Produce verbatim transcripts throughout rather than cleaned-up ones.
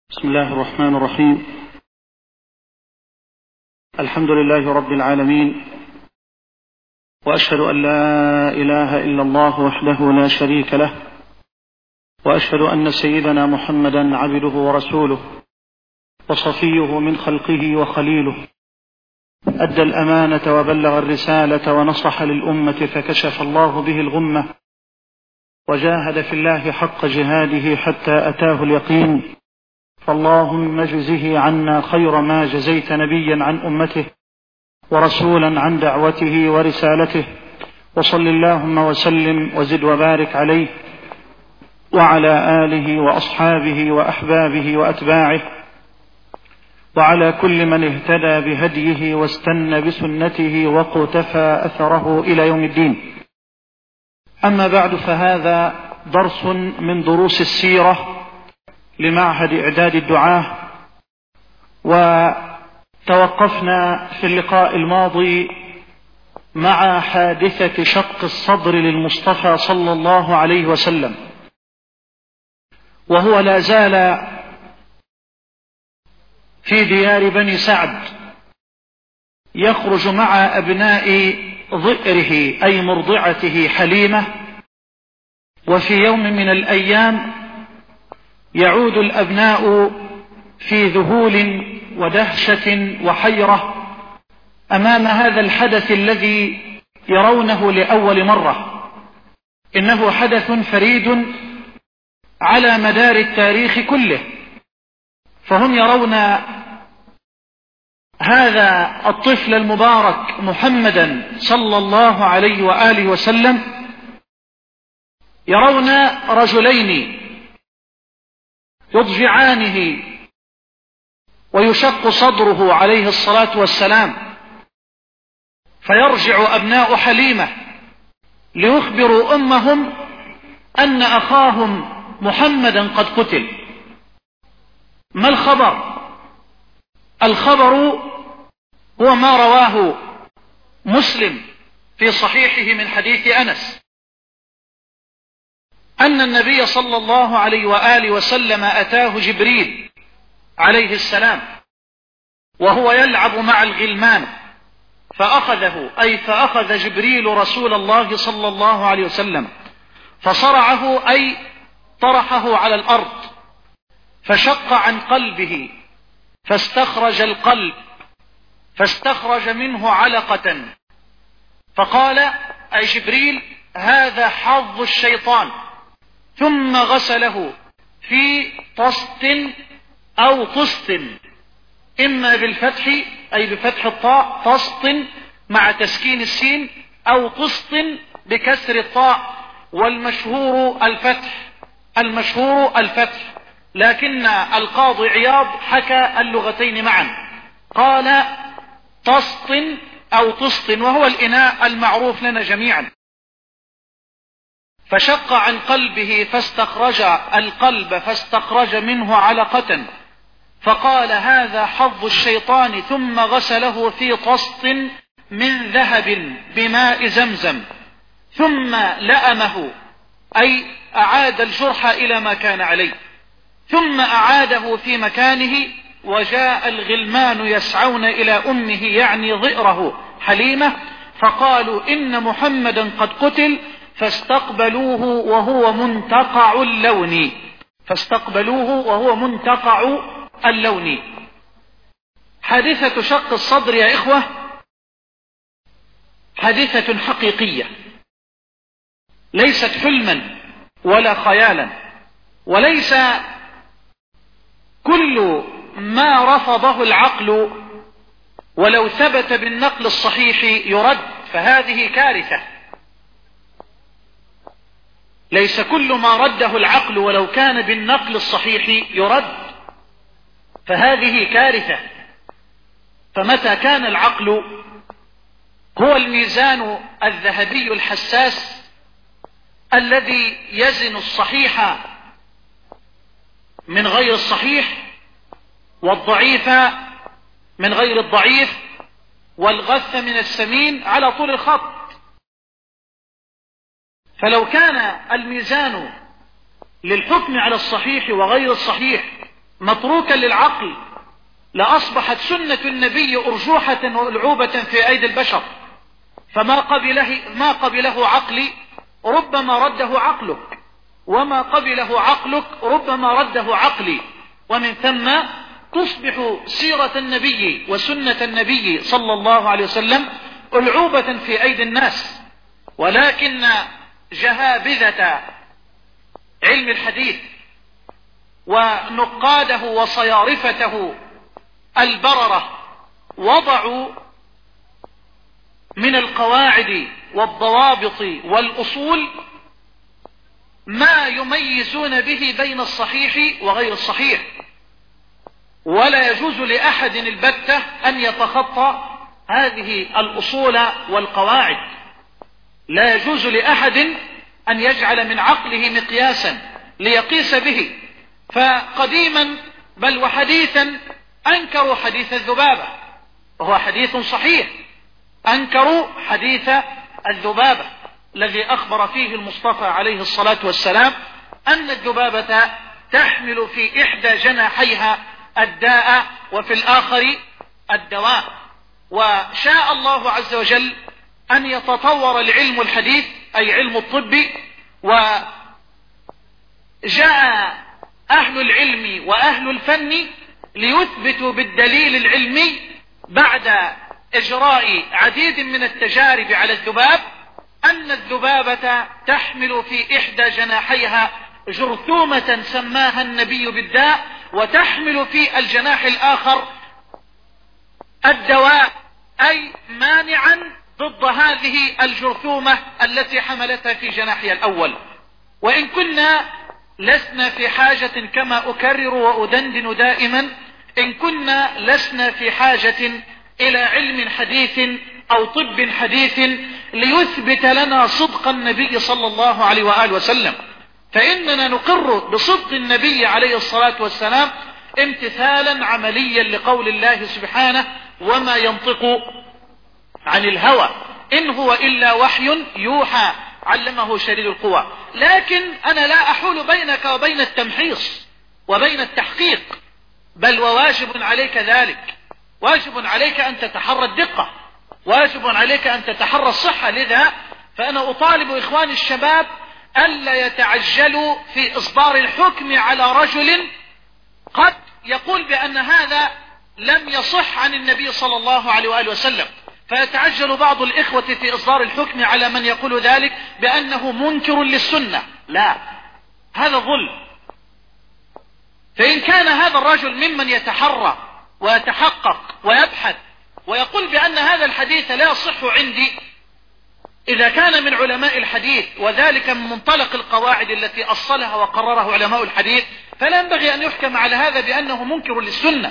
بسم الله الرحمن الرحيم. الحمد لله رب العالمين، وأشهد أن لا إله إلا الله وحده لا شريك له، وأشهد أن سيدنا محمدا عبده ورسوله وصفيه من خلقه وخليله، أدى الأمانة وبلغ الرسالة ونصح للأمة فكشف الله به الغمة، وجاهد في الله حق جهاده حتى أتاه اليقين. فاللهم اجزه عنا خير ما جزيت نبيا عن أمته ورسولا عن دعوته ورسالته، وصل اللهم وسلم وزد وبارك عليه وعلى آله وأصحابه وأحبابه وأتباعه وعلى كل من اهتدى بهديه واستنى بسنته وقتفى أثره إلى يوم الدين. أما بعد، فهذا درس من دروس السيرة لمعهد إعداد الدعاة، وتوقفنا في اللقاء الماضي مع حادثة شق الصدر للمصطفى صلى الله عليه وسلم، وهو لا زال في ديار بني سعد يخرج مع أبناء ضئره أي مرضعته حليمة، وفي يوم من الأيام يعود الأبناء في ذهول ودهشة وحيرة أمام هذا الحدث الذي يرونه لأول مرة. إنه حدث فريد على مدار التاريخ كله، فهم يرون هذا الطفل المبارك محمدا صلى الله عليه وآله وسلم، يرون رجلين يضجعانه ويشق صدره عليه الصلاة والسلام، فيرجع أبناء حليمة ليخبروا أمهم أن أخاهم محمدا قد قتل. ما الخبر؟ الخبر هو ما رواه مسلم في صحيحه من حديث أنس أن النبي صلى الله عليه وآله وسلم أتاه جبريل عليه السلام وهو يلعب مع الغلمان، فأخذه أي فأخذ جبريل رسول الله صلى الله عليه وسلم فصرعه أي طرحه على الأرض، فشق عن قلبه فاستخرج القلب، فاستخرج منه علقة، فقال أي جبريل هذا حظ الشيطان، ثم غسله في طست أو طست، إما بالفتح أي بفتح الطاء طست مع تسكين السين، أو طست بكسر الطاء، والمشهور الفتح المشهور الفتح لكن القاضي عياض حكى اللغتين معا، قال طست أو طست، وهو الإناء المعروف لنا جميعا. فشق عن قلبه فاستخرج القلب فاستخرج منه علقة، فقال هذا حظ الشيطان، ثم غسله في طست من ذهب بماء زمزم، ثم لأمه أي أعاد الجرح إلى ما كان عليه، ثم أعاده في مكانه، وجاء الغلمان يسعون إلى أمه يعني ضئره حليمة، فقالوا إن محمدا قد قتل، فاستقبلوه وهو منتقع اللون فاستقبلوه وهو منتقع اللون. حادثة شق الصدر يا إخوة حادثة حقيقية، ليست حلما ولا خيالا، وليس كل ما رفضه العقل ولو ثبت بالنقل الصحيح يرد، فهذه كارثة. ليس كل ما رده العقل ولو كان بالنقل الصحيح يرد، فهذه كارثة. فمتى كان العقل هو الميزان الذهبي الحساس الذي يزن الصحيح من غير الصحيح، والضعيف من غير الضعيف، والغث من السمين على طول الخط، فلو كان الميزان للحكم على الصحيح وغير الصحيح متروكا للعقل لأصبحت سنة النبي أرجوحة وألعوبة في أيدي البشر، فما قبله, ما قبله عقلي ربما رده عقلك، وما قبله عقلك ربما رده عقلي، ومن ثم تصبح سيرة النبي وسنة النبي صلى الله عليه وسلم ألعوبة في أيدي الناس. ولكن جهابذة علم الحديث ونقاده وصيارفته البررة وضعوا من القواعد والضوابط والأصول ما يميزون به بين الصحيح وغير الصحيح، ولا يجوز لأحد البتة أن يتخطى هذه الأصول والقواعد. لا يجوز لأحد أن يجعل من عقله مقياسا ليقيس به. فقديما بل وحديثا أنكروا حديث الذبابة، وهو حديث صحيح. أنكروا حديث الذبابة الذي أخبر فيه المصطفى عليه الصلاة والسلام أن الذبابة تحمل في إحدى جناحيها الداء وفي الآخر الدواء. وشاء الله عز وجل أن يتطور العلم الحديث أي علم الطب، وجاء أهل العلم وأهل الفن ليثبتوا بالدليل العلمي بعد إجراء عديد من التجارب على الذباب أن الذبابة تحمل في إحدى جناحيها جرثومة سماها النبي بالداء، وتحمل في الجناح الآخر الدواء، أي مانعا ضد هذه الجرثومة التي حملتها في جناحها الأول. وإن كنا لسنا في حاجة كما أكرر وأدندن دائما، إن كنا لسنا في حاجة إلى علم حديث أو طب حديث ليثبت لنا صدق النبي صلى الله عليه وآله وسلم، فإننا نقر بصدق النبي عليه الصلاة والسلام امتثالا عمليا لقول الله سبحانه: وما ينطق عن الهوى إن هو إلا وحي يوحى علمه شديد القوى. لكن أنا لا أحول بينك وبين التمحيص وبين التحقيق، بل وواجب عليك ذلك. واجب عليك أن تتحرى الدقة، واجب عليك أن تتحرى الصحة. لذا فأنا أطالب إخواني الشباب ألا يتعجلوا في إصدار الحكم على رجل قد يقول بأن هذا لم يصح عن النبي صلى الله عليه وآله وسلم، فيتعجل بعض الإخوة في إصدار الحكم على من يقول ذلك بأنه منكر للسنة. لا، هذا ظلم. فإن كان هذا الرجل ممن يتحرى ويتحقق ويبحث ويقول بأن هذا الحديث لا يصح عندي، إذا كان من علماء الحديث وذلك من منطلق القواعد التي أصلها وقررها علماء الحديث، فلا ينبغي أن يحكم على هذا بأنه منكر للسنة.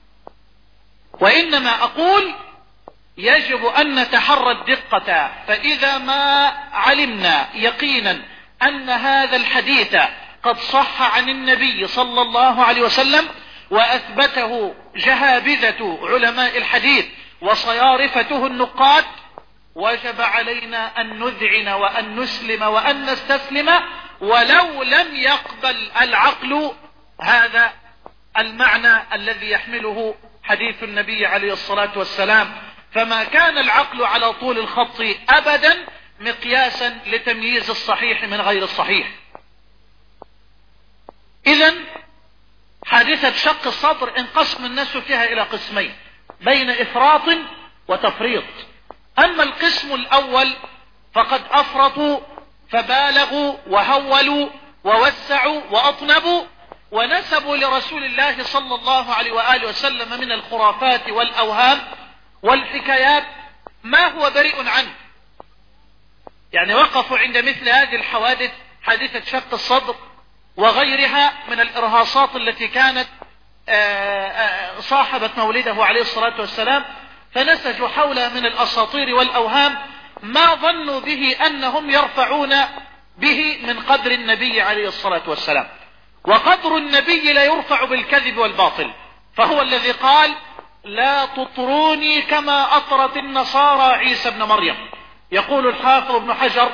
وإنما أقول يجب أن نتحرى الدقة، فإذا ما علمنا يقينا أن هذا الحديث قد صح عن النبي صلى الله عليه وسلم وأثبته جهابذة علماء الحديث وصيارفته النقاد، وجب علينا أن نذعن وأن نسلم وأن نستسلم ولو لم يقبل العقل هذا المعنى الذي يحمله حديث النبي عليه الصلاة والسلام. فما كان العقل على طول الخط أبدا مقياسا لتمييز الصحيح من غير الصحيح. إذن حادثة شق الصدر انقسم الناس فيها إلى قسمين بين إفراط وتفريط. أما القسم الأول فقد أفرطوا فبالغوا وهولوا ووسعوا وأطنبوا ونسبوا لرسول الله صلى الله عليه وآله وسلم من الخرافات والأوهام والحكايات ما هو بريء عنه. يعني وقفوا عند مثل هذه الحوادث، حادثة شق الصدر وغيرها من الإرهاصات التي كانت صاحبت مولده عليه الصلاة والسلام، فنسجوا حولها من الأساطير والأوهام ما ظنوا به أنهم يرفعون به من قدر النبي عليه الصلاة والسلام. وقدر النبي لا يرفع بالكذب والباطل، فهو الذي قال: لا تطروني كما أطرت النصارى عيسى ابن مريم. يقول الحافظ ابن حجر: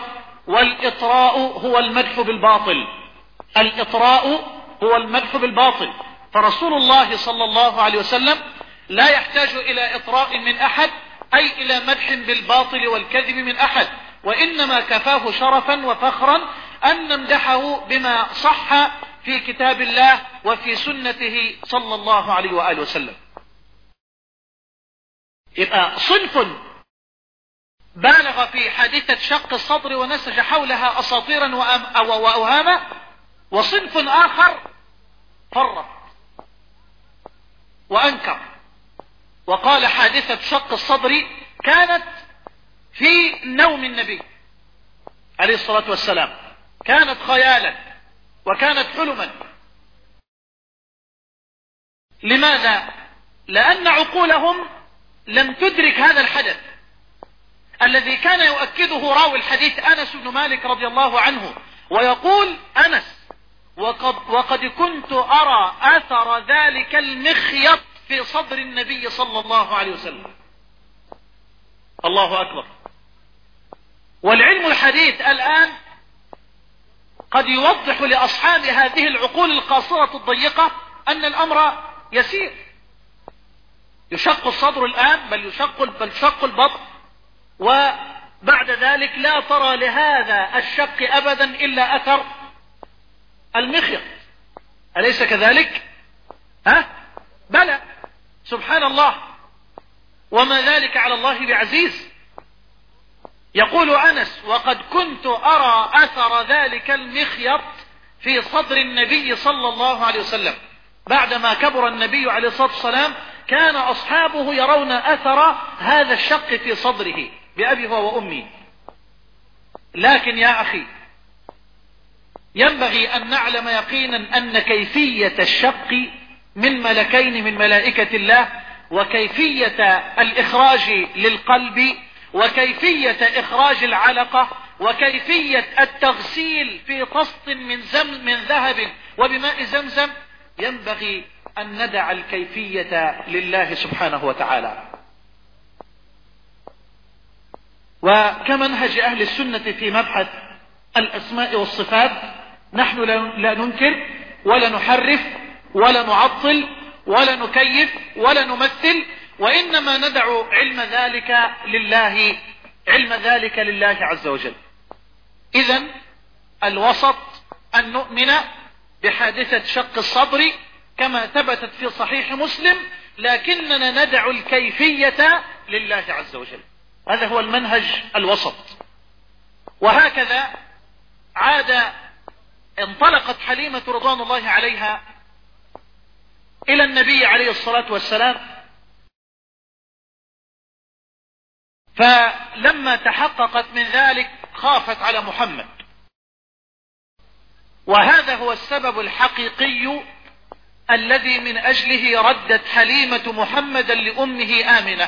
والإطراء هو المدح بالباطل. الإطراء هو المدح بالباطل، فرسول الله صلى الله عليه وسلم لا يحتاج إلى إطراء من أحد، أي إلى مدح بالباطل والكذب من أحد، وإنما كفاه شرفا وفخرا أن نمدحه بما صح في كتاب الله وفي سنته صلى الله عليه وآله وسلم. يبقى صنف بالغ في حادثة شق الصدر ونسج حولها أساطيرا وأوهاما، وصنف آخر فرط وأنكر وقال حادثة شق الصدر كانت في نوم النبي عليه الصلاة والسلام، كانت خيالا وكانت حلما. لماذا؟ لأن عقولهم لم تدرك هذا الحدث الذي كان يؤكده راوي الحديث أنس بن مالك رضي الله عنه، ويقول أنس: وقد, وقد كنت أرى أثر ذلك المخيط في صدر النبي صلى الله عليه وسلم. الله أكبر. والعلم الحديث الآن قد يوضح لأصحاب هذه العقول القاصرة الضيقة أن الأمر يسير. يشق الصدر الآن، بل يشق, بل يشق البطن، وبعد ذلك لا ترى لهذا الشق أبدا إلا أثر المخيط. أليس كذلك؟ ها؟ بلى، سبحان الله، وما ذلك على الله بعزيز. يقول أنس: وقد كنت أرى أثر ذلك المخيط في صدر النبي صلى الله عليه وسلم. بعدما كبر النبي عليه الصلاة والسلام كان أصحابه يرون أثر هذا الشق في صدره بأبي هو وأمي. لكن يا أخي، ينبغي أن نعلم يقينا أن كيفية الشق من ملكين من ملائكة الله، وكيفية الإخراج للقلب، وكيفية إخراج العلقة، وكيفية التغسيل في طست من, زم من ذهب وبماء زمزم، ينبغي أن ندع الكيفية لله سبحانه وتعالى. وكمنهج أهل السنة في مبحث الأسماء والصفات، نحن لا ننكر ولا نحرف ولا نعطل ولا نكيف ولا نمثل، وإنما ندع علم ذلك لله علم ذلك لله عز وجل. إذن الوسط أن نؤمن بحادثة شق الصدر كما ثبتت في صحيح مسلم، لكننا ندع الكيفية لله عز وجل. هذا هو المنهج الوسط. وهكذا عاد انطلقت حليمة رضوان الله عليها إلى النبي عليه الصلاة والسلام، فلما تحققت من ذلك خافت على محمد. وهذا هو السبب الحقيقي الذي من أجله ردت حليمة محمدا لأمه آمنة.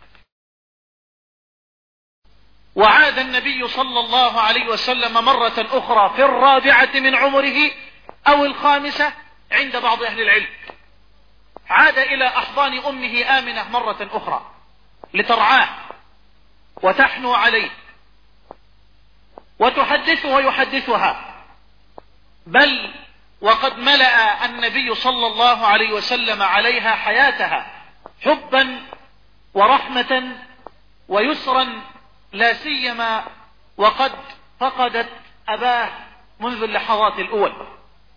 وعاد النبي صلى الله عليه وسلم مرة أخرى في الرابعة من عمره أو الخامسة عند بعض أهل العلم، عاد إلى أحضان أمه آمنة مرة أخرى لترعاه وتحنو عليه وتحدثه ويحدثها، بل وقد ملأ النبي صلى الله عليه وسلم عليها حياتها حبا ورحمة ويسرا، لا سيما وقد فقدت أباه منذ اللحظات الأول.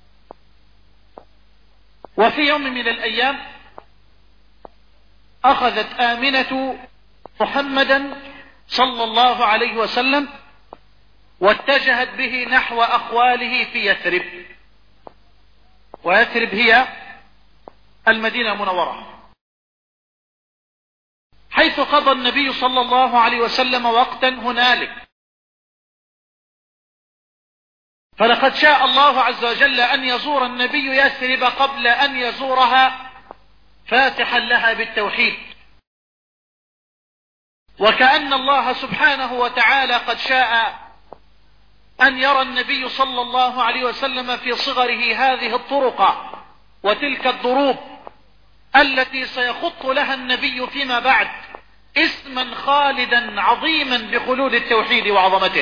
وفي يوم من الأيام أخذت آمنة محمدا صلى الله عليه وسلم واتجهت به نحو أخواله في يثرب، ويثرب هي المدينة المنورة، حيث قضى النبي صلى الله عليه وسلم وقتا هنالك. فلقد شاء الله عز وجل أن يزور النبي يثرب قبل أن يزورها فاتحا لها بالتوحيد، وكأن الله سبحانه وتعالى قد شاء أن يرى النبي صلى الله عليه وسلم في صغره هذه الطرق وتلك الضروب التي سيخط لها النبي فيما بعد اسما خالدا عظيما بخلود التوحيد وعظمته.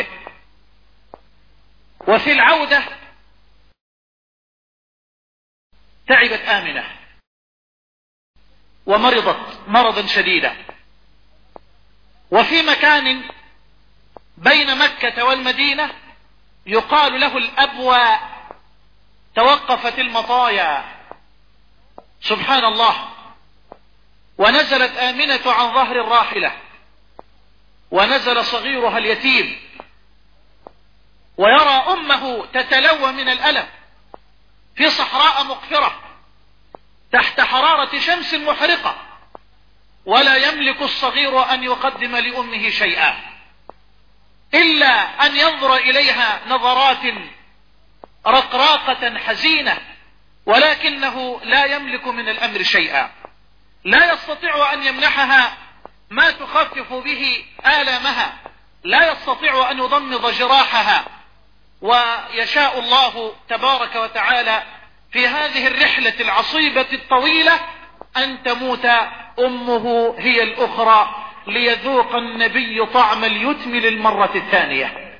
وفي العودة تعبت آمنة ومرضت مرضا شديدا، وفي مكان بين مكة والمدينة يقال له الأبواء توقفت المطايا. سبحان الله. ونزلت آمنة عن ظهر الراحلة، ونزل صغيرها اليتيم، ويرى أمه تتلوى من الألم في صحراء مقفرة تحت حرارة شمس محرقة، ولا يملك الصغير أن يقدم لأمه شيئا إلا أن ينظر إليها نظرات رقراقة حزينة، ولكنه لا يملك من الأمر شيئا، لا يستطيع أن يمنحها ما تخفف به آلامها، لا يستطيع أن يضمد جراحها. ويشاء الله تبارك وتعالى في هذه الرحلة العصيبة الطويلة أن تموت أمه هي الأخرى، ليذوق النبي طعم اليتم للمرة الثانية.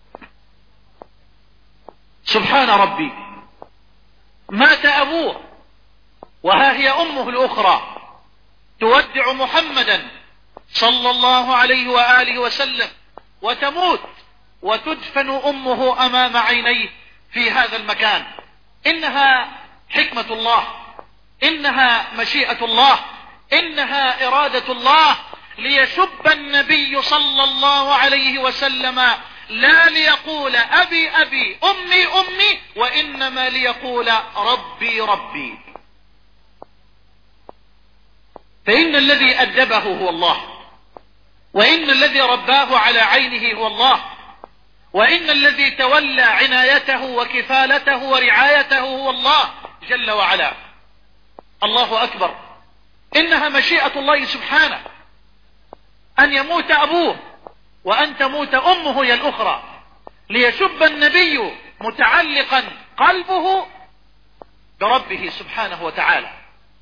سبحان ربي. مات أبوه وها هي أمه الأخرى تودع محمدا صلى الله عليه وآله وسلم، وتموت وتدفن أمه أمام عينيه في هذا المكان. إنها حكمة الله، إنها مشيئة الله، إنها إرادة الله، ليشب النبي صلى الله عليه وسلم لا ليقول أبي أبي أمي أمي، وإنما ليقول ربي ربي. فإن الذي أدبه هو الله، وإن الذي رباه على عينه هو الله، وإن الذي تولى عنايته وكفالته ورعايته هو الله جل وعلا. الله أكبر. إنها مشيئة الله سبحانه أن يموت أبوه وأن تموت أمه هي الأخرى، ليشب النبي متعلقا قلبه بربه سبحانه وتعالى.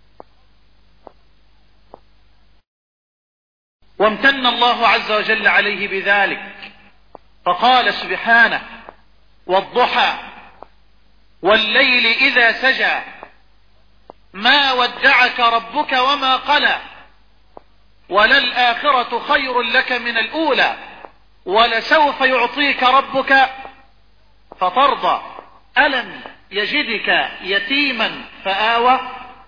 وامتن الله عز وجل عليه بذلك، فقال سبحانه: والضحى والليل إذا سجى ما ودعك ربك وما قلى وللآخرة خير لك من الأولى ولسوف يعطيك ربك فترضى ألم يجدك يتيما فآوى.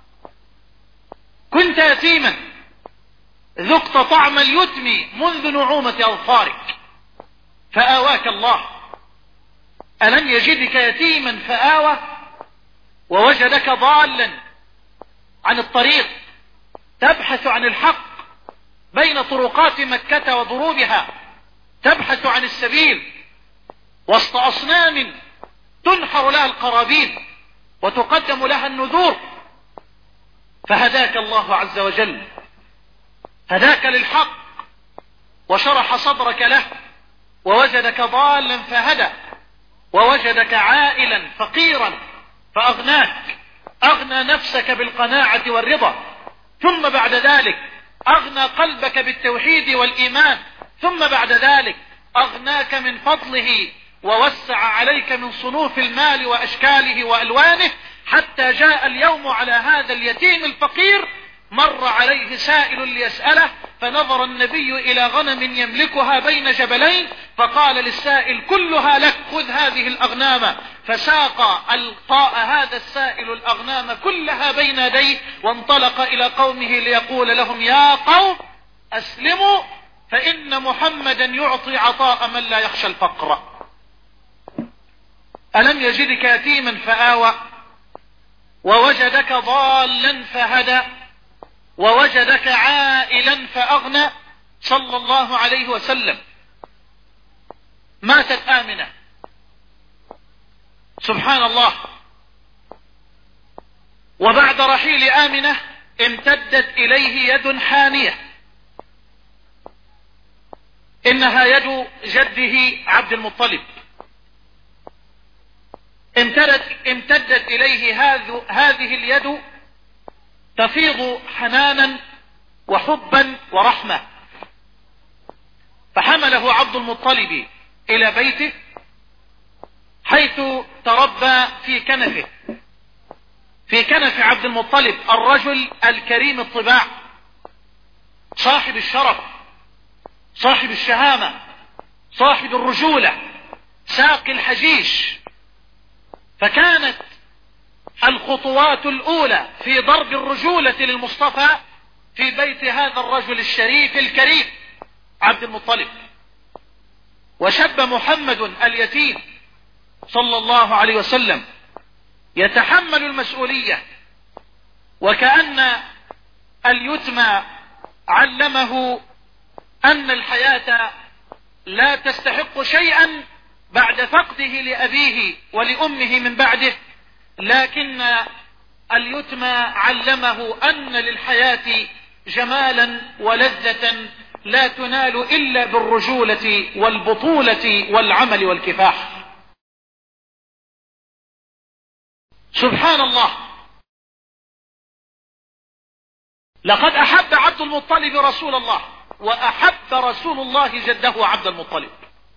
كنت يتيما ذقت طعم اليتم منذ نعومة أظفارك فآواك الله. ألم يجدك يتيما فآوى ووجدك ضالا عن الطريق تبحث عن الحق بين طرقات مكة وضروبها، تبحث عن السبيل وسط أصنام تنحر لها القرابين وتقدم لها النذور، فهداك الله عز وجل، هداك للحق وشرح صدرك له، ووجدك ضالا فهدى، ووجدك عائلا فقيرا فأغناك، أغنى نفسك بالقناعة والرضا، ثم بعد ذلك أغنى قلبك بالتوحيد والإيمان، ثم بعد ذلك أغناك من فضله ووسع عليك من صنوف المال وأشكاله وألوانه، حتى جاء اليوم على هذا اليتيم الفقير مر عليه سائل ليسأله، فنظر النبي إلى غنم يملكها بين جبلين فقال للسائل: كلها لك، خذ هذه الأغنام. فساق القاء هذا السائل الأغنام كلها بين يديه وانطلق إلى قومه ليقول لهم: يا قوم أسلموا فإن محمدا يعطي عطاء من لا يخشى الفقر. ألم يجدك يتيما فآوى ووجدك ضالا فهدى ووجدك عائلا فأغنى. صلى الله عليه وسلم. ماتت آمنة سبحان الله، وبعد رحيل آمنة امتدت إليه يد حانية، إنها يد جده عبد المطلب. امتدت, امتدت إليه هذه اليد تفيض حنانا وحبا ورحمة، فحمله عبد المطلب إلى بيته حيث تربى في كنفه، في كنف عبد المطلب الرجل الكريم الطباع، صاحب الشرف، صاحب الشهامة، صاحب الرجولة، ساقي الحجيج. فكانت الخطوات الأولى في ضرب الرجولة للمصطفى في بيت هذا الرجل الشريف الكريم عبد المطلب. وشب محمد اليتيم صلى الله عليه وسلم يتحمل المسؤولية، وكأن اليتم علمه أن الحياة لا تستحق شيئا بعد فقده لأبيه ولأمه من بعده، لكن اليتم علمه أن للحياة جمالا ولذة لا تنال إلا بالرجولة والبطولة والعمل والكفاح. سبحان الله، لقد أحب عبد المطلب رسول الله، وأحب رسول الله جده عبد المطلب،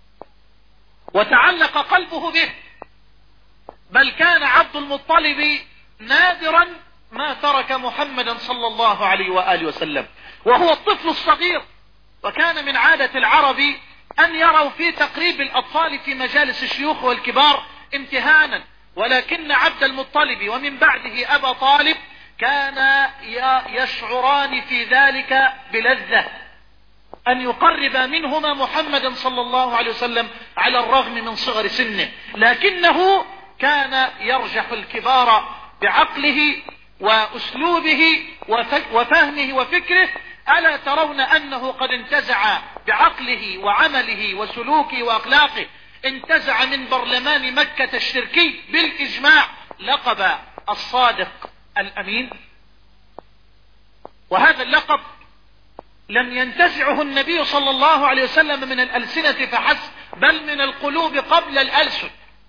وتعلق قلبه به، بل كان عبد المطلب نادرا ما ترك محمدا صلى الله عليه وآله وسلم وهو الطفل الصغير. وكان من عادة العرب أن يروا في تقريب الأطفال في مجالس الشيوخ والكبار امتهانا، ولكن عبد المطلب ومن بعده أبا طالب كان يشعران في ذلك بلذة أن يقرب منهما محمدا صلى الله عليه وسلم على الرغم من صغر سنه، لكنه كان يرجح الكبار بعقله وأسلوبه وفهمه وفكره. ألا ترون أنه قد انتزع بعقله وعمله وسلوكه وأخلاقه، انتزع من برلمان مكة الشركي بالإجماع لقب الصادق الأمين. وهذا اللقب لم ينتزعه النبي صلى الله عليه وسلم من الألسنة فحسب، بل من القلوب قبل الألسن.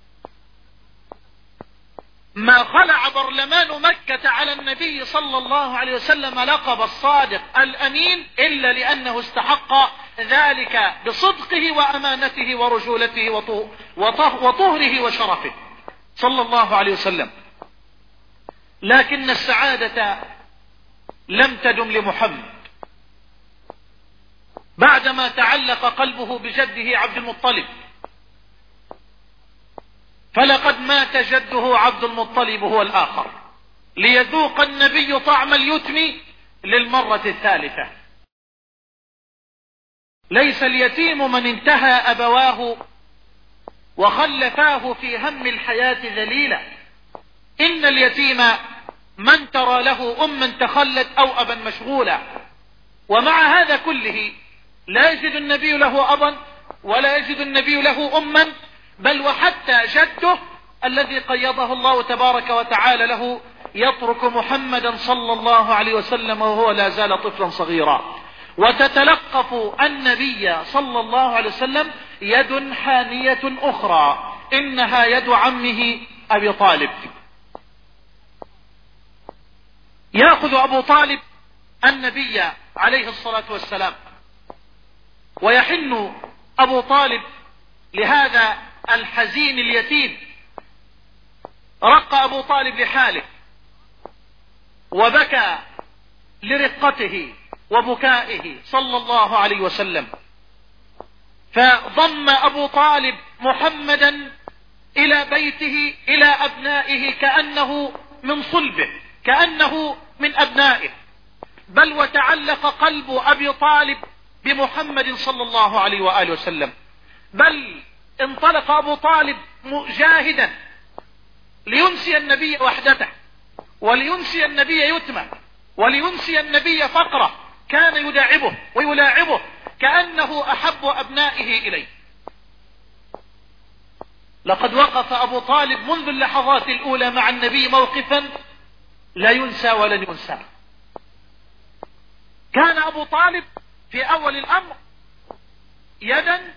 ما خلع برلمان مكة على النبي صلى الله عليه وسلم لقب الصادق الأمين إلا لأنه استحق ذلك بصدقه وأمانته ورجولته وطهره وشرفه صلى الله عليه وسلم. لكن السعادة لم تدم لمحمد بعدما تعلق قلبه بجده عبد المطلب، فلقد مات جده عبد المطلب هو الآخر ليذوق النبي طعم اليتم للمرة الثالثة. ليس اليتيم من انتهى أبواه وخلفاه في هم الحياة ذليلا، إن اليتيم من ترى له أما تخلت أو أبا مشغولا. ومع هذا كله لا يجد النبي له أبا ولا يجد النبي له أما، بل وحتى جده الذي قيضه الله تبارك وتعالى له يترك محمدا صلى الله عليه وسلم وهو لا زال طفلا صغيرا. وتتلقف النبي صلى الله عليه وسلم يد حانية أخرى، إنها يد عمه أبي طالب. يأخذ أبو طالب النبي عليه الصلاة والسلام، ويحن أبو طالب لهذا الحزين اليتيم. رق أبو طالب لحاله وبكى لرقته وبكائه صلى الله عليه وسلم، فضم أبو طالب محمدا إلى بيته إلى أبنائه كأنه من صلبه، كأنه من أبنائه، بل وتعلق قلب أبي طالب بمحمد صلى الله عليه وآله وسلم. بل انطلق أبو طالب مجاهدا لينسي النبي وحدته، ولينسي النبي يتمه، ولينسي النبي فقره. كان يداعبه ويلاعبه كأنه أحب أبنائه إليه. لقد وقف أبو طالب منذ اللحظات الأولى مع النبي موقفا لا ينسى ولن ينسى. كان أبو طالب في أول الأمر يدا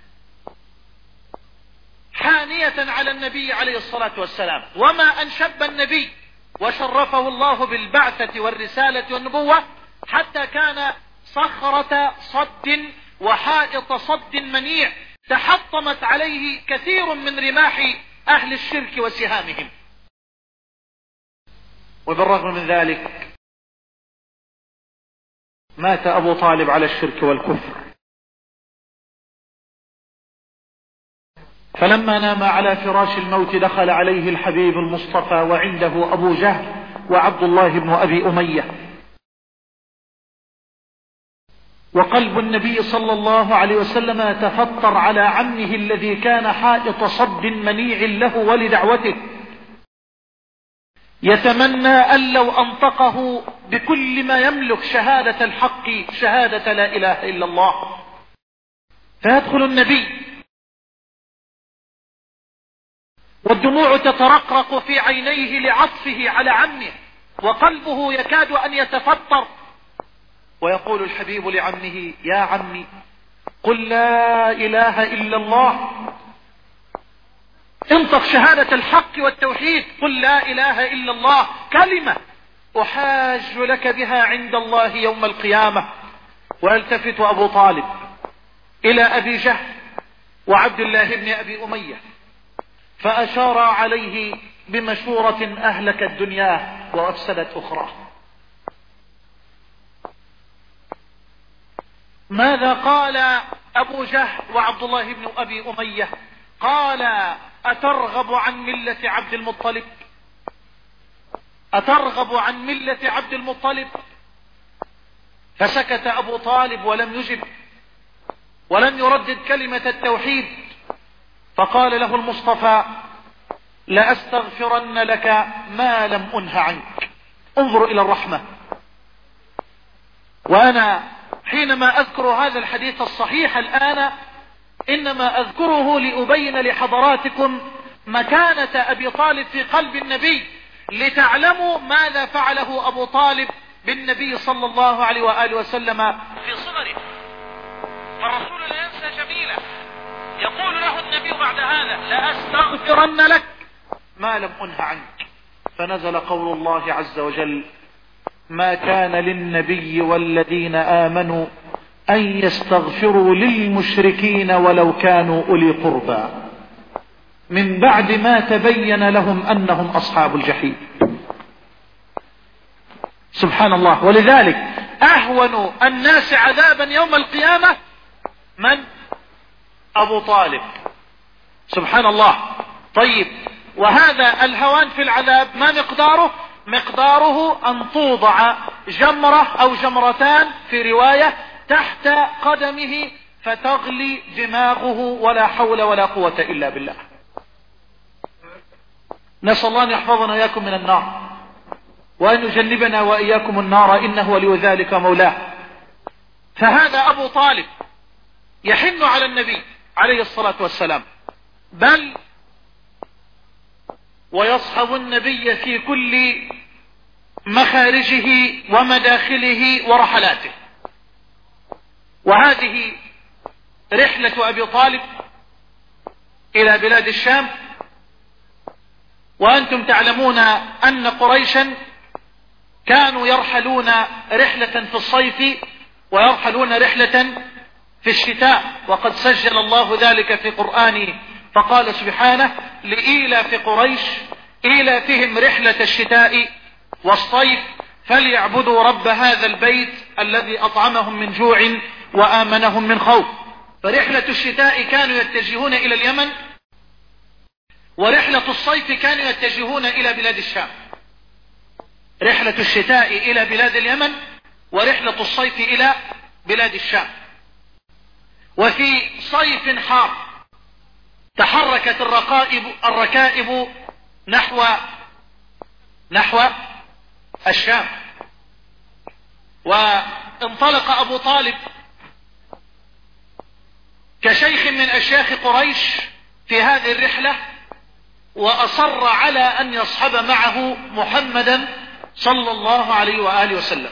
حانية على النبي عليه الصلاة والسلام، وما أن شب النبي وشرفه الله بالبعثة والرسالة والنبوة حتى كان صخرة صد وحائط صد منيع تحطمت عليه كثير من رماح أهل الشرك وسهامهم. وبالرغم من ذلك مات أبو طالب على الشرك والكفر. فلما نام على فراش الموت دخل عليه الحبيب المصطفى وعنده أبو جهل وعبد الله بن أبي أمية، وقلب النبي صلى الله عليه وسلم تفطر على عمه الذي كان حائط صد منيع له ولدعوته، يتمنى أن لو أنطقه بكل ما يملك شهادة الحق، شهادة لا إله إلا الله، فيدخل النبي والدموع تترقرق في عينيه لعطفه على عمه، وقلبه يكاد أن يتفطر، ويقول الحبيب لعمه: يا عمي قل لا إله إلا الله، انطق شهادة الحق والتوحيد، قل لا إله إلا الله، كلمة أحاج لك بها عند الله يوم القيامة. ويلتفت أبو طالب إلى أبي جهل وعبد الله بن أبي أمية فأشار عليه بمشورة أهلكت دنياه وأفسدت أخراه. ماذا قال أبو جهل وعبد الله بن أبي أمية؟ قال: أترغب عن ملة عبد المطلب؟ أترغب عن ملة عبد المطلب؟ فسكت أبو طالب ولم يجب ولم يردد كلمة التوحيد. فقال له المصطفى: لأستغفرن لك ما لم أنه عنك. انظر إلى الرحمة. وأنا حينما أذكر هذا الحديث الصحيح الآن إنما أذكره لأبين لحضراتكم مكانة أبي طالب في قلب النبي، لتعلموا ماذا فعله أبو طالب بالنبي صلى الله عليه وآله وسلم في صغره. فالرسول لا ينسى جميلا، يقول له النبي بعد هذا: لأستغفرن لك ما لم أنه عنك. فنزل قول الله عز وجل: ما كان للنبي والذين آمنوا أن يستغفروا للمشركين ولو كانوا أولي قربى من بعد ما تبين لهم أنهم أصحاب الجحيم. سبحان الله. ولذلك أهون الناس عذابا يوم القيامة من؟ أبو طالب. سبحان الله. طيب، وهذا الهوان في العذاب ما مقداره؟ مقداره أن توضع جمرة أو جمرتان في رواية تحت قدمه فتغلي دماغه، ولا حول ولا قوة إلا بالله. نسأل الله أن يحفظنا وإياكم من النار، وأن يجنبنا وإياكم النار، إنه ولي ذلك مولاه. فهذا أبو طالب يحن على النبي عليه الصلاة والسلام، بل ويصحب النبي في كل مخارجه ومداخله ورحلاته. وهذه رحلة أبي طالب إلى بلاد الشام. وأنتم تعلمون أن قريشا كانوا يرحلون رحلة في الصيف ويرحلون رحلة في الشتاء، وقد سجل الله ذلك في قرآنه فقال سبحانه: لإيلاف قريش إيلافهم رحلة الشتاء والصيف فليعبدوا رب هذا البيت الذي أطعمهم من جوع وآمنهم من خوف. فرحلة الشتاء كانوا يتجهون إلى اليمن، ورحلة الصيف كانوا يتجهون إلى بلاد الشام. رحلة الشتاء إلى بلاد اليمن، ورحلة الصيف إلى بلاد الشام. وفي صيف حار تحركت الركائب الركائب نحو نحو الشام، وانطلق أبو طالب كشيخ من أشياخ قريش في هذه الرحلة، وأصر على أن يصحب معه محمدا صلى الله عليه وآله وسلم.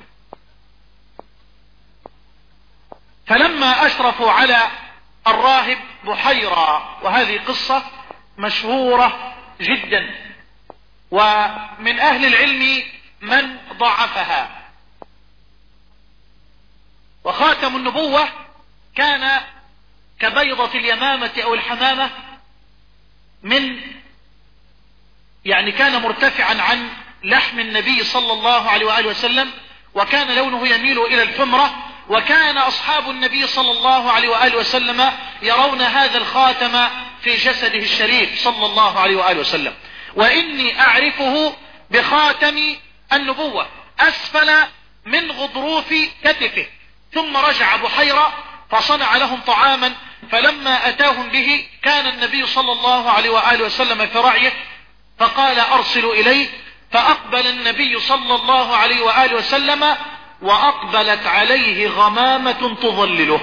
فلما أشرفوا على الراهب بحيرة، وهذه قصة مشهورة جدا، ومن أهل العلم من ضعفها، وخاتم النبوة كان كبيضة اليمامة أو الحمامة، من يعني كان مرتفعا عن لحم النبي صلى الله عليه وآله وسلم، وكان لونه يميل إلى الحمرة، وكان أصحاب النبي صلى الله عليه وآله وسلم يرون هذا الخاتم في جسده الشريف صلى الله عليه وآله وسلم. وإني أعرفه بخاتم النبوة أسفل من غضروف كتفه. ثم رجع بحيرة فصنع لهم طعاما، فلما أتاهم به كان النبي صلى الله عليه وآله وسلم في رعيه، فقال أرسلوا إليه، فأقبل النبي صلى الله عليه وآله وسلم وأقبلت عليه غمامة تظلله.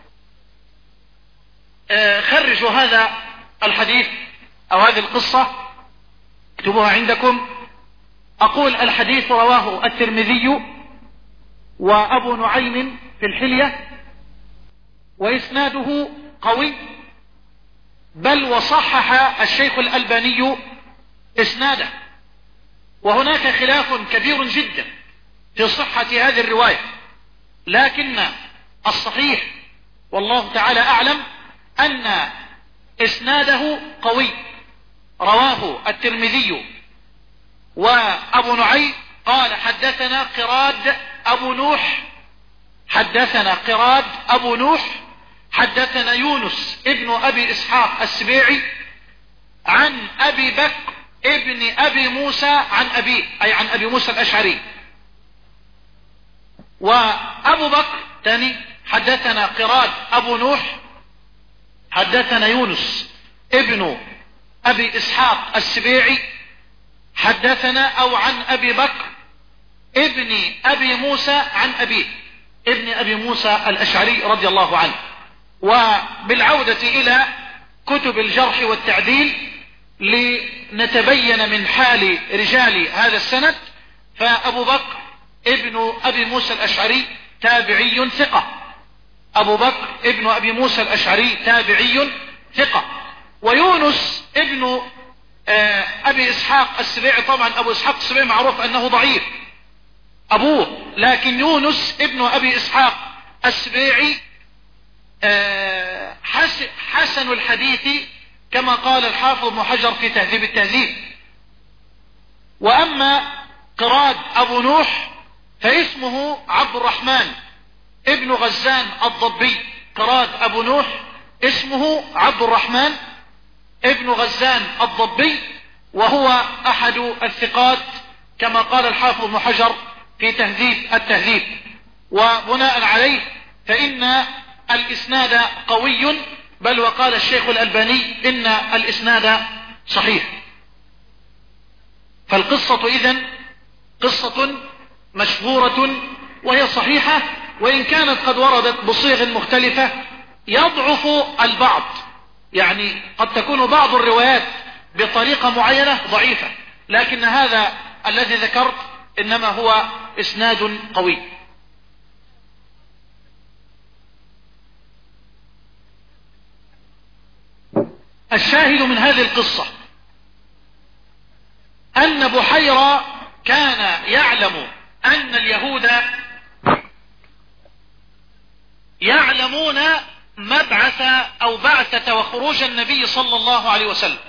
آه خرجوا هذا الحديث أو هذه القصة، اكتبوها عندكم. أقول الحديث رواه الترمذي وأبو نعيم في الحلية، وإسناده قوي، بل وصحح الشيخ الألباني إسناده. وهناك خلاف كبير جدا في صحة هذه الرواية، لكن الصحيح والله تعالى أعلم أن إسناده قوي. رواه الترمذي وأبو نعيم قال حدثنا قراد أبو نوح حدثنا قراد أبو نوح حدثنا يونس ابن أبي إسحاق السبيعي عن أبي بكر ابن أبي موسى عن أبيه، أي عن أبي موسى الأشعري. وأبو بكر ثاني حدثنا قراد أبو نوح حدثنا يونس ابن أبي إسحاق السبيعي حدثنا أو عن أبي بكر ابن أبي موسى عن أبيه ابن أبي موسى الأشعري رضي الله عنه. وبالعودة إلى كتب الجرح والتعديل لنتبين من حال رجال هذا السند، فأبو بكر ابن أبي موسى الأشعري تابعي ثقة، أبو بكر ابن أبي موسى الأشعري تابعي ثقة. ويونس ابن أبي إسحاق السبيعي، طبعا أبو إسحاق السبيعي معروف أنه ضعيف أبوه، لكن يونس ابن أبي إسحاق السبيعي حسن الحديث كما قال الحافظ ابن حجر في تهذيب التهذيب. وأما قراد أبو نوح فاسمه عبد الرحمن ابن غزان الضبي. قراد أبو نوح اسمه عبد الرحمن ابن غزان الضبي، وهو أحد الثقات كما قال الحافظ ابن حجر في تهذيب التهذيب. وبناء عليه فإن الإسناد قوي، بل وقال الشيخ الألباني إن الإسناد صحيح. فالقصة إذن قصة مشهورة وهي صحيحة، وإن كانت قد وردت بصيغ مختلفة يضعف البعض، يعني قد تكون بعض الروايات بطريقة معينة ضعيفة، لكن هذا الذي ذكرت إنما هو إسناد قوي. الشاهد من هذه القصة أن بحيرة كان يعلم أن اليهود يعلمون مبعث أو بعثة وخروج النبي صلى الله عليه وسلم،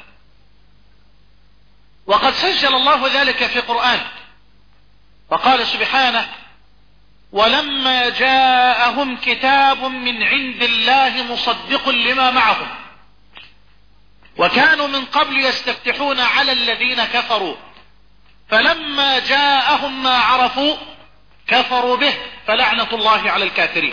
وقد سجل الله ذلك في قرآن، وقال سبحانه: ولما جاءهم كتاب من عند الله مصدق لما معهم وكانوا من قبل يستفتحون على الذين كفروا فلما جاءهم ما عرفوا كفروا به فلعنة الله على الكافرين.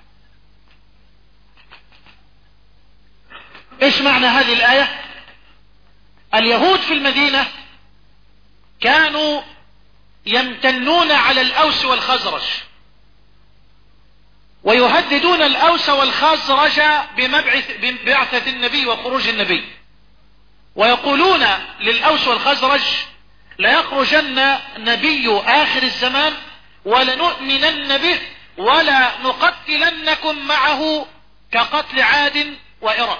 ايش معنى هذه الآية؟ اليهود في المدينة كانوا يمتنون على الأوس والخزرج ويهددون الأوس والخزرج بمبعث ببعثة النبي وخروج النبي، ويقولون للأوس والخزرج: ليخرجن نبي آخر الزمان ولنؤمنن به ولا نقتلنكم معه كقتل عاد وإرم.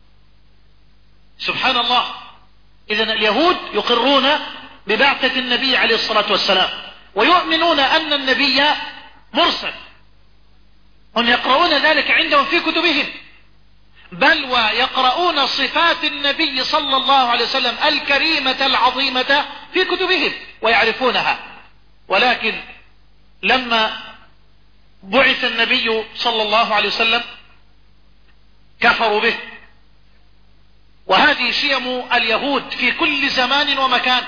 سبحان الله. إذن اليهود يقرون ببعثة النبي عليه الصلاة والسلام ويؤمنون أن النبي مرسل، هم يقرؤون ذلك عندهم في كتبهم، بل ويقرؤون صفات النبي صلى الله عليه وسلم الكريمة العظيمة في كتبهم ويعرفونها. ولكن لما بعث النبي صلى الله عليه وسلم كفروا به، وهذه شيم اليهود في كل زمان ومكان.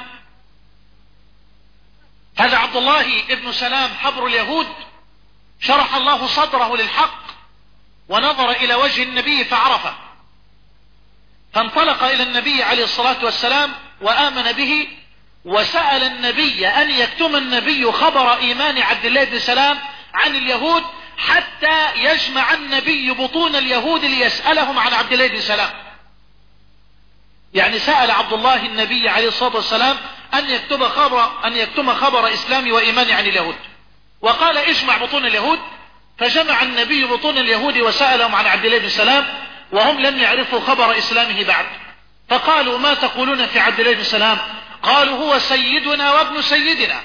هذا عبد الله ابن سلام حبر اليهود شرح الله صدره للحق ونظر إلى وجه النبي فعرفه، فانطلق إلى النبي عليه الصلاة والسلام وآمن به، وسأل النبي أن يكتم النبي خبر إيمان عبد الله بن سلام عن اليهود حتى يجمع النبي بطون اليهود ليسألهم عن عبد الله بن سلام. يعني سأل عبد الله النبي عليه الصلاة والسلام أن يكتب خبر أن يكتم خبر إسلام وإيمان عن اليهود، وقال اجمع بطون اليهود، فجمع النبي بطون اليهود وسألهم عن عبد الله بن سلام وهم لم يعرفوا خبر إسلامه بعد. فقالوا ما تقولون في عبد الله بن سلام؟ قالوا هو سيدنا وابن سيدنا،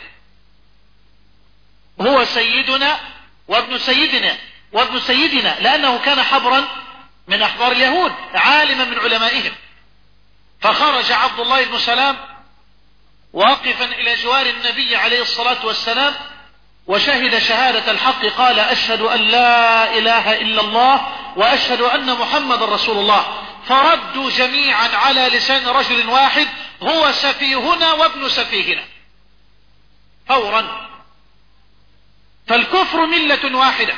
هو سيدنا وابن سيدنا وابن سيدنا لأنه كان حبرا من أحبار اليهود عالما من علمائهم. فخرج عبد الله بن سلام واقفا إلى جوار النبي عليه الصلاة والسلام وشهد شهادة الحق، قال أشهد أن لا إله إلا الله وأشهد أن محمد رسول الله. فردوا جميعا على لسان رجل واحد هو سفيهنا وابن سفيهنا فورا. فالكفر ملة واحدة،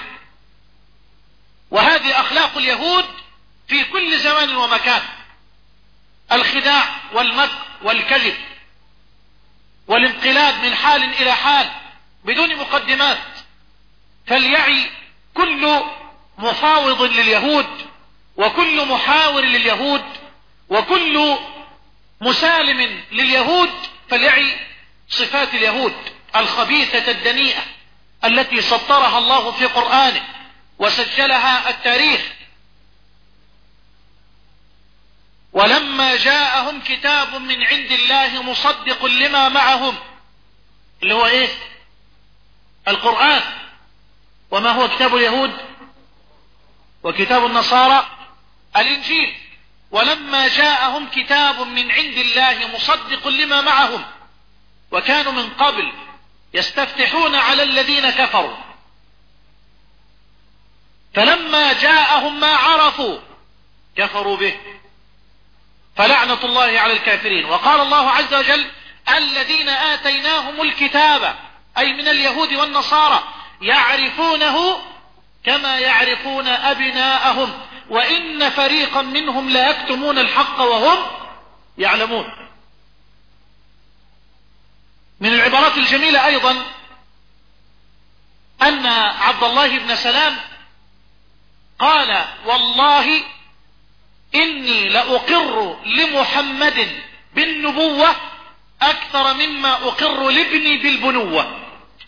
وهذه أخلاق اليهود في كل زمان ومكان: الخداع والمكر والكذب والانقلاب من حال إلى حال بدون مقدمات. فليعي كل مفاوض لليهود وكل محاور لليهود وكل مسالم لليهود فليعي صفات اليهود الخبيثة الدنيئة التي سطرها الله في قرآنه وسجلها التاريخ. ولما جاءهم كتاب من عند الله مصدق لما معهم، اللي هو ايه؟ القرآن. وما هو كتاب اليهود وكتاب النصارى؟ الإنجيل. ولما جاءهم كتاب من عند الله مصدق لما معهم وكانوا من قبل يستفتحون على الذين كفروا، فلما جاءهم ما عرفوا كفروا به، فلعنة الله على الكافرين. وقال الله عز وجل: الذين آتيناهم الكتاب، أي من اليهود والنصارى، يعرفونه كما يعرفون أبناءهم وإن فريقا منهم لا يكتمون الحق وهم يعلمون. من العبارات الجميلة أيضا أن عبد الله بن سلام قال: والله إني لأقر لمحمد بالنبوة أكثر مما أقر لابني بالبنوة.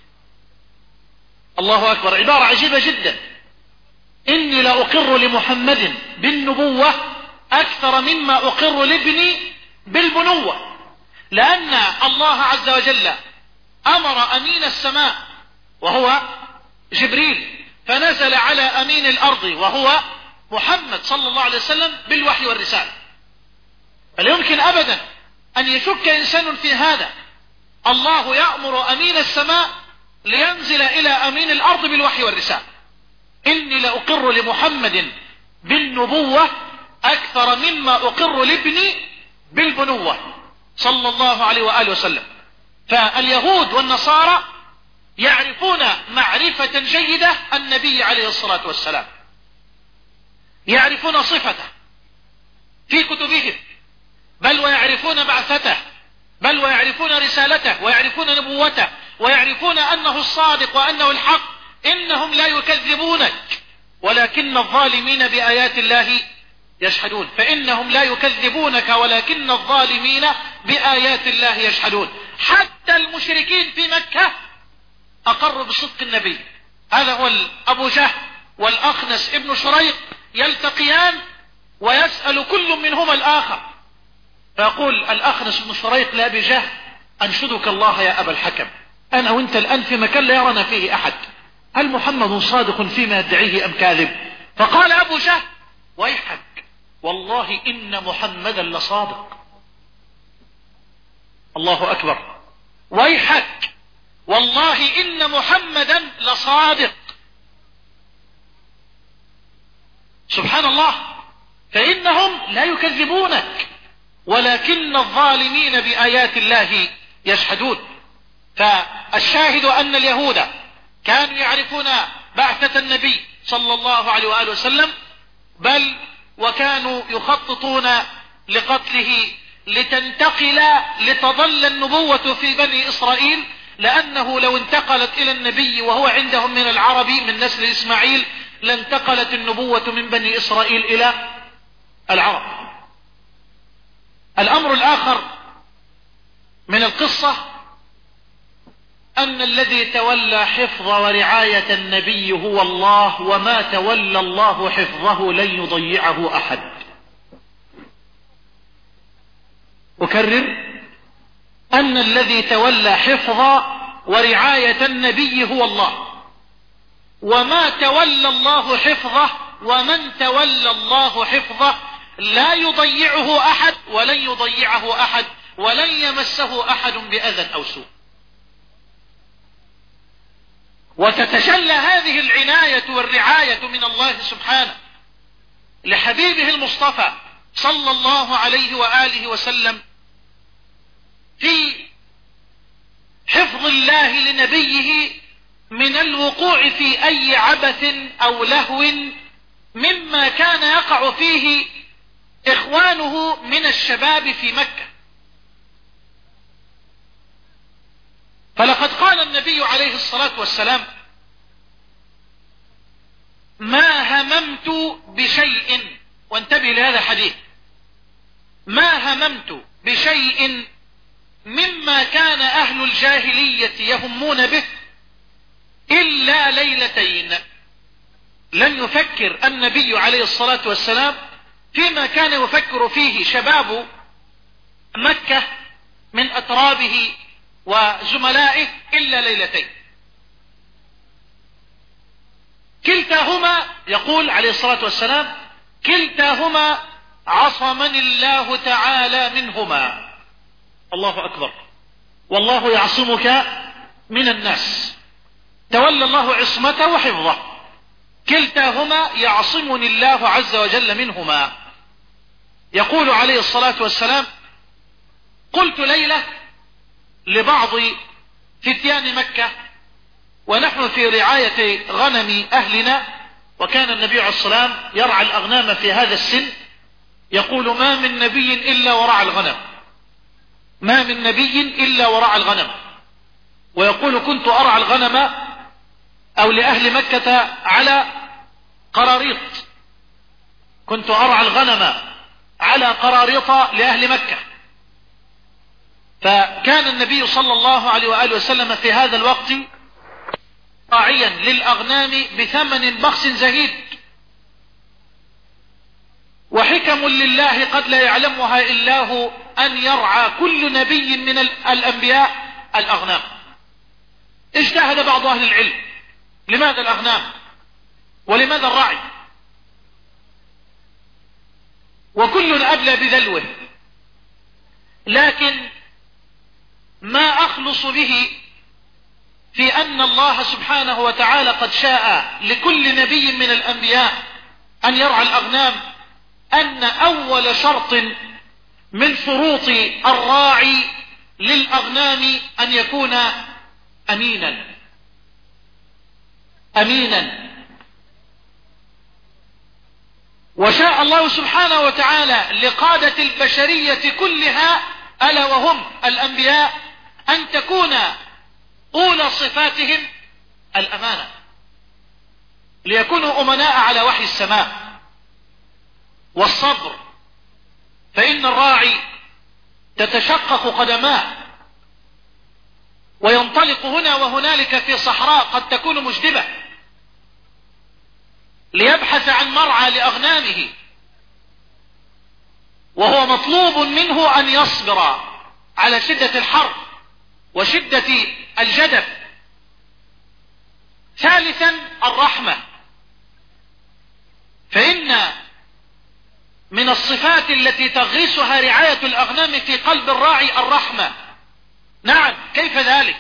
الله أكبر، عبارة عجيبة جدا. إني لأقر لمحمد بالنبوة أكثر مما أقر لابني بالبنوة، لأن الله عز وجل أمر أمين السماء وهو جبريل فنزل على أمين الأرض وهو محمد صلى الله عليه وسلم بالوحي والرسالة. فلا يمكن أبدا أن يشك إنسان في هذا. الله يأمر أمين السماء لينزل إلى أمين الأرض بالوحي والرسالة. إني لأقر لمحمد بالنبوة أكثر مما أقر لابني بالبنوة صلى الله عليه وآله وسلم. فاليهود والنصارى يعرفون معرفة جيدة النبي عليه الصلاة والسلام، يعرفون صفته في كتبهم، بل ويعرفون بعثته، بل ويعرفون رسالته، ويعرفون نبوته، ويعرفون أنه الصادق وأنه الحق. إنهم لا يكذبونك ولكن الظالمين بآيات الله يجحدون. فإنهم لا يكذبونك ولكن الظالمين بآيات الله يجحدون. حتى المشركين في مكة أقروا بصدق النبي. هذا هو أبو جهل والأخنس ابن شريق يلتقيان ويسأل كل منهما الآخر، فيقول الأخنس بن شريق لأبي جهل: أنشدك الله يا أبا الحكم، أنا وأنت الآن في مكان لا يرانا فيه أحد، هل محمد صادق فيما يدعيه أم كاذب؟ فقال أبو جهل: ويحك، والله إن محمدا لصادق. الله أكبر. ويحك والله إن محمدا لصادق. سبحان الله. فإنهم لا يكذبونك ولكن الظالمين بآيات الله يجحدون. فالشاهد أن اليهود كانوا يعرفون بعثة النبي صلى الله عليه وآله وسلم، بل وكانوا يخططون لقتله لتنتقل لتظل النبوة في بني إسرائيل، لأنه لو انتقلت إلى النبي وهو عندهم من العرب من نسل إسماعيل لانتقلت النبوة من بني إسرائيل إلى العرب. الأمر الآخر من القصة أن الذي تولى حفظ ورعاية النبي هو الله، وما تولى الله حفظه لن يضيعه أحد. أكرر، أن الذي تولى حفظ ورعاية النبي هو الله، وما تولى الله حفظه ومن تولى الله حفظه لا يضيعه أحد ولن يضيعه أحد ولن يمسه أحد بأذى أو سوء. وتتجلى هذه العناية والرعاية من الله سبحانه لحبيبه المصطفى صلى الله عليه وآله وسلم في حفظ الله لنبيه من الوقوع في أي عبث أو لهو مما كان يقع فيه إخوانه من الشباب في مكة. فلقد قال النبي عليه الصلاة والسلام: ما هممت بشيء، وانتبه لهذا الحديث، ما هممت بشيء مما كان أهل الجاهلية يهمون به إلا ليلتين. لن يفكر النبي عليه الصلاة والسلام فيما كان يفكر فيه شباب مكة من أترابه وزملائه إلا ليلتين. كلتاهما، يقول عليه الصلاة والسلام، كلتاهما عصمني الله تعالى منهما. الله أكبر. والله يعصمك من الناس. تولى الله عصمته وحفظه. كلتاهما يعصمني الله عز وجل منهما. يقول عليه الصلاة والسلام: قلت ليلة لبعض فتيان مكة ونحن في رعاية غنم أهلنا، وكان النبي عليه الصلاة والسلام يرعى الأغنام في هذا السن، يقول: ما من نبي إلا ورعى الغنم، ما من نبي إلا ورعى الغنم. ويقول: كنت أرعى الغنم أو لأهل مكة على قراريط، كنت أرعى الغنم على قراريط لأهل مكة. فكان النبي صلى الله عليه وآله وسلم في هذا الوقت راعيا للأغنام بثمن بخس زهيد. وحكم لله قد لا يعلمها إلا هو أن يرعى كل نبي من الأنبياء الأغنام. اجتهد بعض أهل العلم: لماذا الأغنام ولماذا الرعي؟ وكل أبلى بذلوه، لكن ما أخلص به في أن الله سبحانه وتعالى قد شاء لكل نبي من الأنبياء أن يرعى الأغنام، أن أول شرط من شروط الراعي للأغنام أن يكون أمينا أمينا. وشاء الله سبحانه وتعالى لقادة البشرية كلها ألا وهم الأنبياء أن تكون أولى صفاتهم الأمانة، ليكونوا أمناء على وحي السماء والصبر. فإن الراعي تتشقق قدماه وينطلق هنا وهنالك في صحراء قد تكون مجدبة ليبحث عن مرعى لأغنامه، وهو مطلوب منه أن يصبر على شدة الحر وشدة الجدب. ثالثا الرحمة، فإن من الصفات التي تغرسها رعاية الأغنام في قلب الراعي الرحمة. نعم، كيف ذلك؟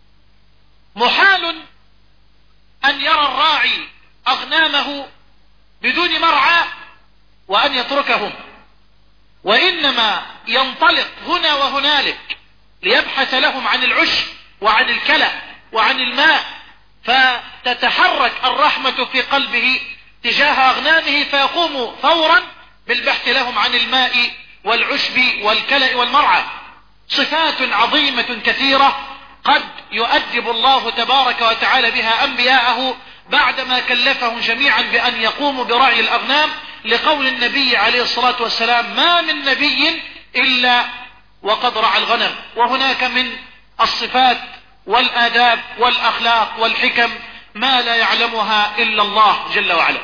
محال أن يرى الراعي أغنامه بدون مرعى وأن يتركهم، وإنما ينطلق هنا وهنالك ليبحث لهم عن العشب وعن الكلى وعن الماء، فتتحرك الرحمة في قلبه تجاه أغنامه فيقوم فورا بالبحث لهم عن الماء والعشب والكلى والمرعى. صفات عظيمة كثيرة قد يؤدب الله تبارك وتعالى بها أنبياءه بعدما كلفهم جميعا بأن يقوموا برعي الأغنام، لقول النبي عليه الصلاة والسلام: ما من نبي إلا وقد رعى الغنم. وهناك من الصفات والآداب والأخلاق والحكم ما لا يعلمها إلا الله جل وعلا.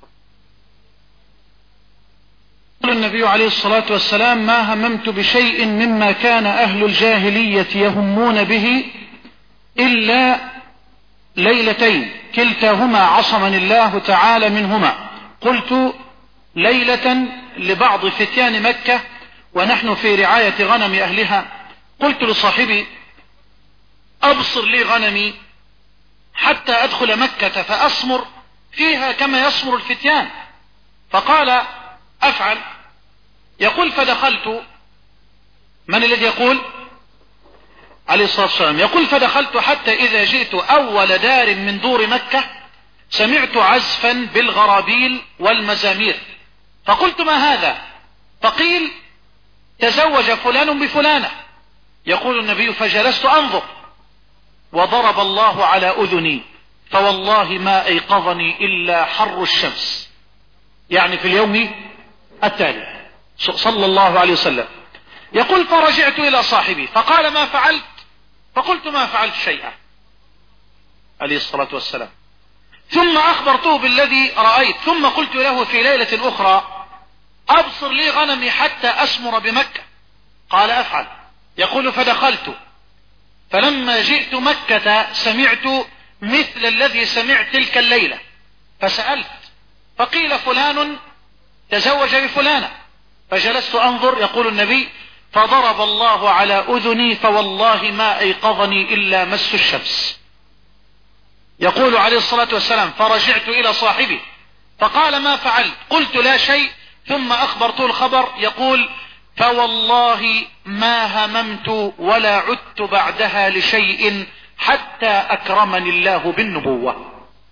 قال النبي عليه الصلاة والسلام: ما هممت بشيء مما كان أهل الجاهلية يهمون به إلا ليلتين كلتاهما عصمني الله تعالى منهما. قلت: ليلة لبعض فتيان مكة ونحن في رعاية غنم أهلها. قلت لصاحبي: أبصر لي غنمي حتى أدخل مكة فأسمر فيها كما يسمر الفتيان. فقال: أفعل. يقول: فدخلت. من الذي يقول؟ عليه الصلاة والسلام. يقول: فدخلت حتى إذا جئت أول دار من دور مكة سمعت عزفا بالغرابيل والمزامير، فقلت: ما هذا؟ فقيل: تزوج فلان بفلانة. يقول النبي: فجلست أنظر وضرب الله على أذني فوالله ما أيقظني إلا حر الشمس، يعني في اليوم التالي صلى الله عليه وسلم. يقول: فرجعت إلى صاحبي فقال: ما فعلت؟ فقلت: ما فعلت شيئا عليه الصلاة والسلام. ثم أخبرته بالذي رأيت، ثم قلت له في ليلة أخرى: أبصر لي غنمي حتى أسمر بمكة. قال: أفعل. يقول: فدخلت فلما جئت مكة سمعت مثل الذي سمعت تلك الليلة فسألت فقيل: فلان تزوج بفلانة. فجلست أنظر، يقول النبي: فضرب الله على أذني فوالله ما أيقظني إلا مس الشمس. يقول عليه الصلاة والسلام: فرجعت إلى صاحبي فقال: ما فعلت؟ قلت: لا شيء. ثم أخبرته الخبر. يقول: فوالله ما هممت ولا عدت بعدها لشيء حتى أكرمني الله بالنبوة.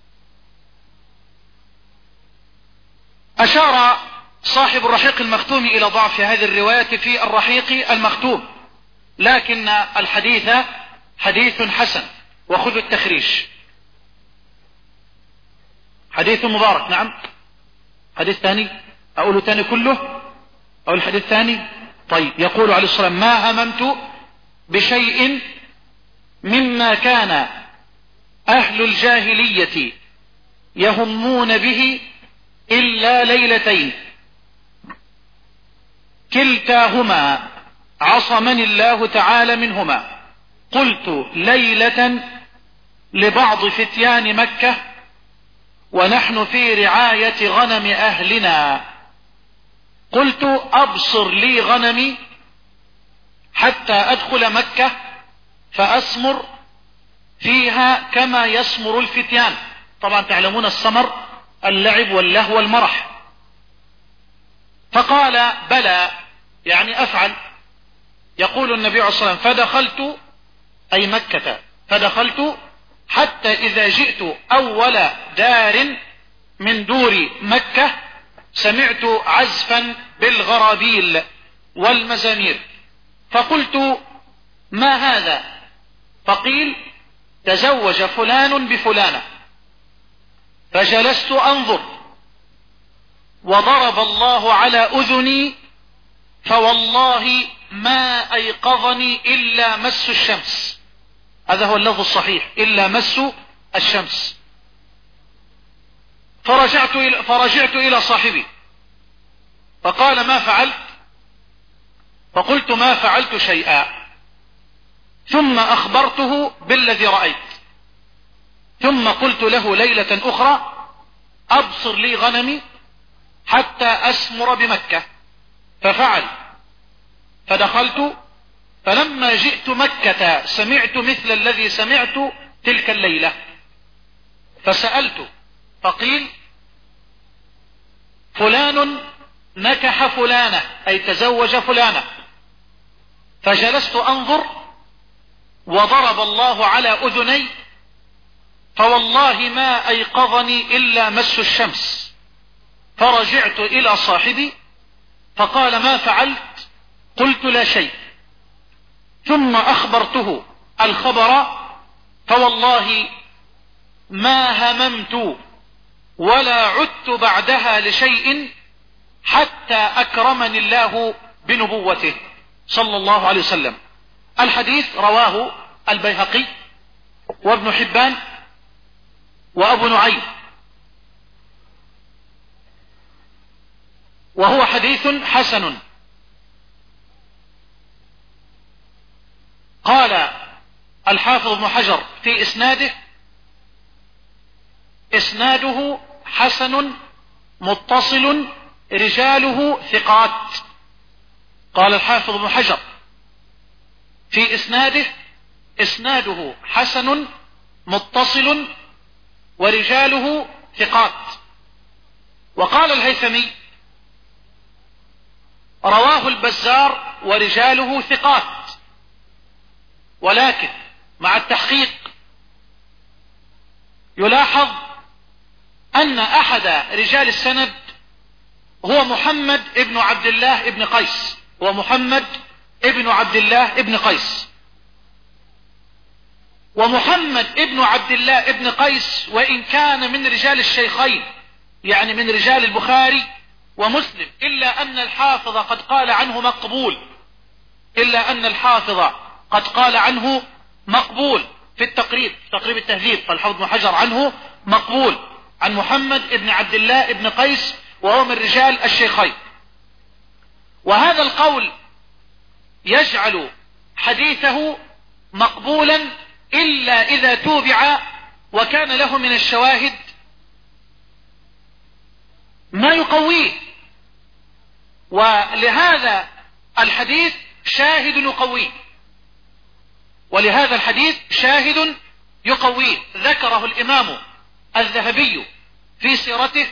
أشار صاحب الرحيق المختوم إلى ضعف هذه الرواية في الرحيق المختوم، لكن الحديث حديث حسن. وخذوا التخريج، حديث مبارك. نعم. حديث ثاني أقوله ثاني كله أو الحديث الثاني؟ طيب. يقول عليه الصلاة والسلام: ما هممت بشيء مما كان أهل الجاهلية يهمون به إلا ليلتين كلتاهما عصمني الله تعالى منهما. قلت: ليلة لبعض فتيان مكة ونحن في رعاية غنم أهلنا. قلت: أبصر لي غنمي حتى أدخل مكة فأسمر فيها كما يسمر الفتيان. طبعا تعلمون السمر اللعب واللهو والمرح. فقال: بلى، يعني أفعل. يقول النبي عليه الصلاة والسلام: فدخلت، أي مكة، فدخلت حتى إذا جئت أول دار من دور مكة سمعت عزفا بالغرابيل والمزامير، فقلت: ما هذا؟ فقيل: تزوج فلان بفلانة. فجلست أنظر وضرب الله على أذني فوالله ما أيقظني إلا مس الشمس. هذا هو اللفظ الصحيح: إلا مس الشمس. فرجعت إلى, فرجعت إلى صاحبي فقال: ما فعلت؟ فقلت: ما فعلت شيئا. ثم أخبرته بالذي رأيت، ثم قلت له ليلة أخرى: أبصر لي غنمي حتى أسمر بمكة، ففعل، فدخلت، فلما جئت مكة سمعت مثل الذي سمعت تلك الليلة، فسألت فقيل فلان نكح فلانة أي تزوج فلانة، فجلست أنظر وضرب الله على أذني، فوالله ما أيقظني إلا مس الشمس، فرجعت إلى صاحبي فقال ما فعلت؟ قلت لا شيء، ثم أخبرته الخبر، فوالله ما هممت ولا عدت بعدها لشيء حتى أكرمني الله بنبوته صلى الله عليه وسلم. الحديث رواه البيهقي وابن حبان وأبو نعيم، وهو حديث حسن. قال الحافظ ابن حجر في إسناده: إسناده حسن متصل رجاله ثقات. قال الحافظ ابن حجر في إسناده: إسناده حسن متصل ورجاله ثقات. وقال الهيثمي: رواه البزار ورجاله ثقات، ولكن مع التحقيق يلاحظ أن أحد رجال السند هو محمد ابن عبد الله ابن قيس، ومحمد ابن عبد الله ابن قيس. ومحمد ابن عبد الله ابن قيس وإن كان من رجال الشيخين، يعني من رجال البخاري ومسلم، إلا أن الحافظ قد قال عنه مقبول، إلا أن الحافظ قد قال عنه مقبول في التقريب، تقريب التهذيب، فالحافظ ابن حجر عنه مقبول عن محمد ابن عبد الله ابن قيس، وهو من رجال الشيخين. وهذا القول يجعل حديثه مقبولا إلا إذا توبع وكان له من الشواهد ما يقويه، ولهذا الحديث شاهد يقويه، ولهذا الحديث شاهد يقويه. ذكره الإمام الذهبي في سيرته،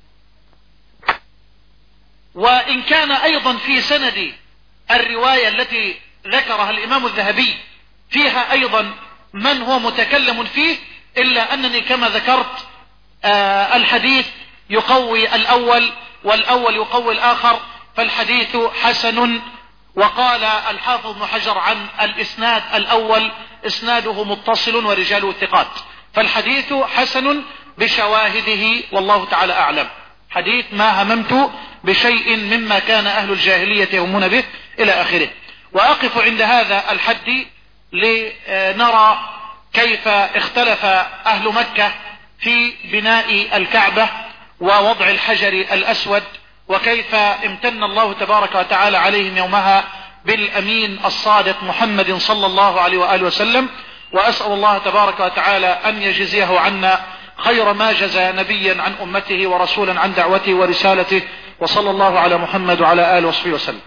وإن كان أيضا في سند الرواية التي ذكرها الإمام الذهبي فيها أيضا من هو متكلم فيه، إلا أنني كما ذكرت آه الحديث يقوي الأول والأول يقوي الآخر، فالحديث حسن. وقال الحافظ ابن حجر عن الإسناد الأول: إسناده متصل ورجاله ثقات، فالحديث حسن بشواهده، والله تعالى أعلم. حديث ما هممت بشيء مما كان أهل الجاهلية يهمون به إلى آخره. وأقف عند هذا الحد لنرى كيف اختلف أهل مكة في بناء الكعبة ووضع الحجر الأسود، وكيف امتن الله تبارك وتعالى عليهم يومها بالأمين الصادق محمد صلى الله عليه وآله وسلم. وأسأل الله تبارك وتعالى أن يجزيه عنا خير ما جزى نبيا عن أمته ورسولا عن دعوته ورسالته، وصلى الله على محمد وعلى آله وصحبه وسلم.